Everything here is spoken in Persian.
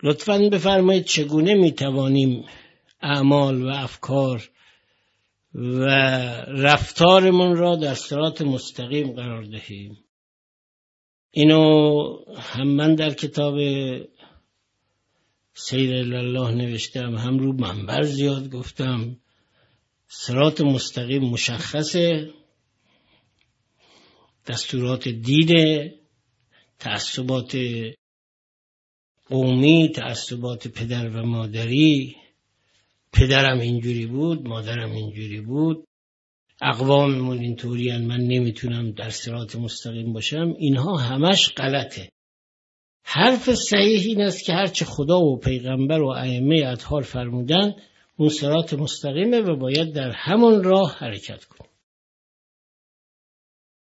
لطفاً بفرمایید چگونه میتوانیم اعمال و افکار و رفتارمون را در صراط مستقیم قرار دهیم. اینو هم من در کتاب سیر الله نوشتم، هم رو منبر زیاد گفتم. صراط مستقیم مشخصه، دستورات دینه، تعصبات قومی، تعصبات پدر و مادری، پدرم اینجوری بود، مادرم اینجوری بود، اقواممون اینطوری هن، من نمیتونم در صراط مستقیم باشم، اینها همش غلطه. حرف صحیح این است که هرچه خدا و پیغمبر و ائمه اطهار فرمودن اون صراط مستقیمه و باید در همون راه حرکت کنیم.